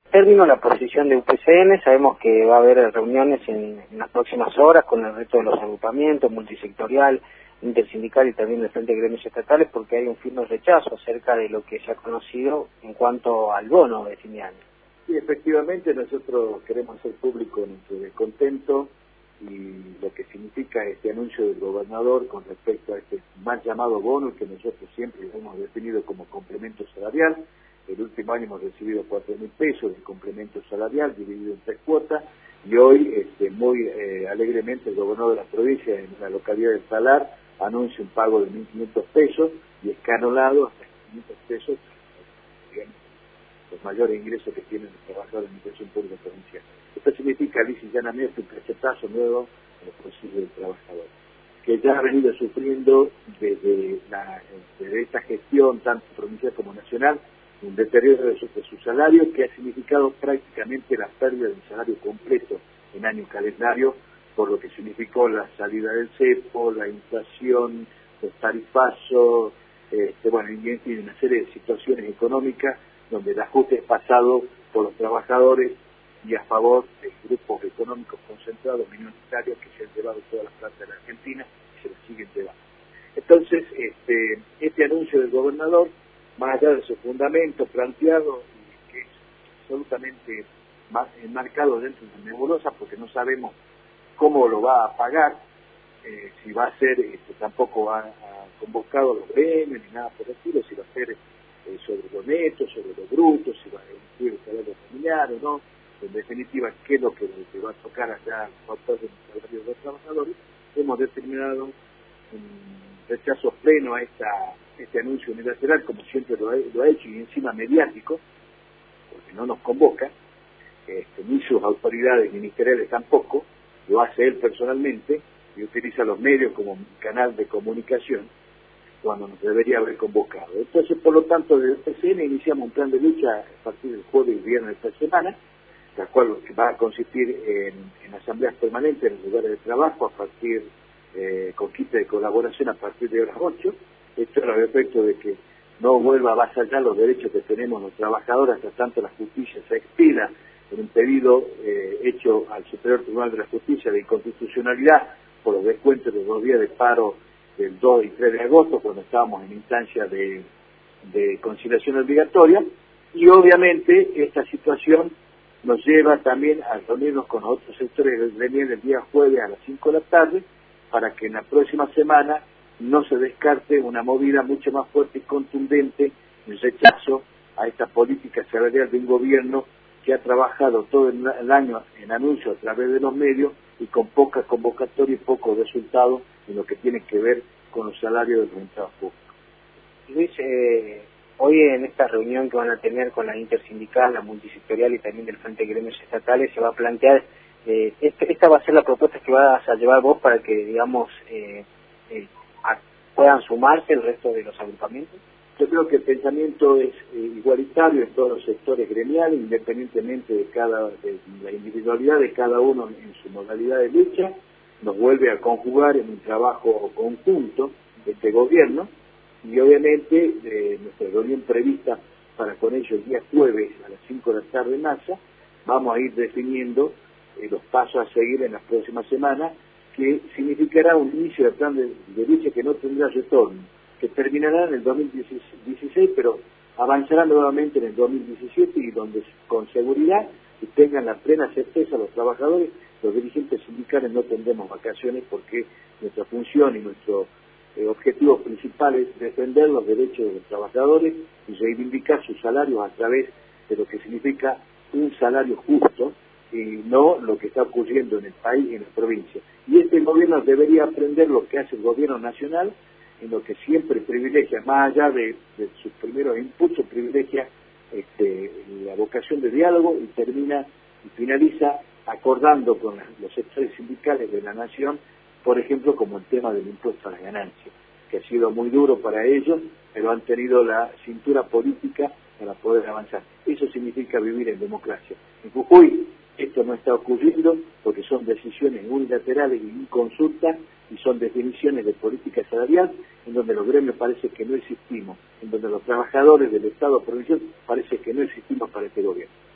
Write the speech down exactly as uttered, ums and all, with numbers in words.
término la posición de U P C N. Sabemos que va a haber reuniones en, en las próximas horas con el resto de los agrupamientos, multisectorial, intersindical y también del Frente de Gremios Estatales, porque hay un firme rechazo acerca de lo que se ha conocido en cuanto al bono de fin de año. Sí, efectivamente nosotros queremos hacer público nuestro descontento y lo que significa este anuncio del gobernador con respecto a este mal llamado bono que nosotros siempre hemos definido como complemento salarial. El último año hemos recibido cuatro mil pesos de complemento salarial dividido en tres cuotas y hoy este, muy eh, alegremente el gobernador de la provincia en la localidad de Salar anuncia un pago de mil quinientos pesos y escalonado hasta quinientos pesos, digamos, los mayores ingresos que tienen los trabajadores de la administración pública provincial. Esto significa lisa y llanamente un cachetazo nuevo en los bolsillos del trabajador, que ya ha venido sufriendo desde, la, desde esta gestión, tanto provincial como nacional, un deterioro de su, de su salario que ha significado prácticamente la pérdida del salario completo en año calendario, por lo que significó la salida del cepo, la inflación, los tarifazos, este, bueno, y en fin, una serie de situaciones económicas donde el ajuste es pasado por los trabajadores y a favor de grupos económicos concentrados, minoritarios, que se han llevado todas las plantas de la Argentina y se las siguen llevando. Entonces, este, este anuncio del gobernador, más allá de su fundamento planteado, que es absolutamente enmarcado dentro de una nebulosa, porque no sabemos cómo lo va a pagar, eh, si va a ser, este, tampoco ha, ha convocado a los gremios ni nada por el estilo, si va a ser eh, sobre lo neto, sobre lo bruto, si va a incluir el salario familiar o no, en definitiva, qué es lo que le va a tocar allá a los autores de los salarios de los trabajadores. Hemos determinado un rechazo pleno a esta, este anuncio unilateral, como siempre lo ha, lo ha hecho, y encima mediático, porque no nos convoca, este, ni sus autoridades ministeriales tampoco, lo hace él personalmente y utiliza los medios como canal de comunicación cuando nos debería haber convocado. Entonces, por lo tanto, desde el P C N iniciamos un plan de lucha a partir del jueves y viernes de esta semana, la cual va a consistir en, en asambleas permanentes en los lugares de trabajo a partir, eh, con kit de colaboración a partir de las ocho. Esto es a efecto de que no vuelva a avasallar los derechos que tenemos los trabajadores hasta tanto la justicia se expida en un pedido eh, hecho al Superior Tribunal de la Justicia de inconstitucionalidad por los descuentos de los dos días de paro del dos y tres de agosto, cuando estábamos en instancia de, de conciliación obligatoria, y obviamente esta situación nos lleva también a reunirnos con otros sectores del gremio el día jueves a las cinco de la tarde, para que en la próxima semana no se descarte una movida mucho más fuerte y contundente en rechazo a esta política salarial de un gobierno que ha trabajado todo el año en anuncios a través de los medios y con poca convocatoria y poco resultado en lo que tiene que ver con los salarios del mercado público. Luis, eh, hoy en esta reunión que van a tener con la intersindical, la multisectorial y también del Frente de Gremios Estatales, se va a plantear, eh, este, esta va a ser la propuesta que vas a llevar vos para que, digamos, eh, eh, a, puedan sumarse el resto de los agrupamientos. Yo creo que el pensamiento es eh, igualitario en todos los sectores gremiales, independientemente de cada de la individualidad de cada uno en su modalidad de lucha. Nos vuelve a conjugar en un trabajo conjunto de este gobierno y obviamente eh, nuestra reunión prevista para con ellos el día jueves a las cinco de la tarde en masa, vamos a ir definiendo eh, los pasos a seguir en las próximas semanas, que significará un inicio del plan de, de lucha que no tendrá retorno, que terminará en el dos mil dieciséis, pero avanzará nuevamente en el dos mil diecisiete y donde con seguridad y tengan la plena certeza los trabajadores, los dirigentes sindicales no tendremos vacaciones, porque nuestra función y nuestro eh, objetivo principal es defender los derechos de los trabajadores y reivindicar sus salarios a través de lo que significa un salario justo y no lo que está ocurriendo en el país y en la provincia. Y este gobierno debería aprender lo que hace el gobierno nacional, en lo que siempre privilegia, más allá de, de sus primeros impulsos, privilegia este, la vocación de diálogo y termina y finaliza acordando con los sectores sindicales de la nación, por ejemplo, como el tema del impuesto a las ganancias, que ha sido muy duro para ellos, pero han tenido la cintura política para poder avanzar. Eso significa vivir en democracia. En Jujuy esto no está ocurriendo porque son decisiones unilaterales y inconsultas y son definiciones de política salarial en donde los gremios parece que no existimos, en donde los trabajadores del Estado provincial parece que no existimos para este gobierno.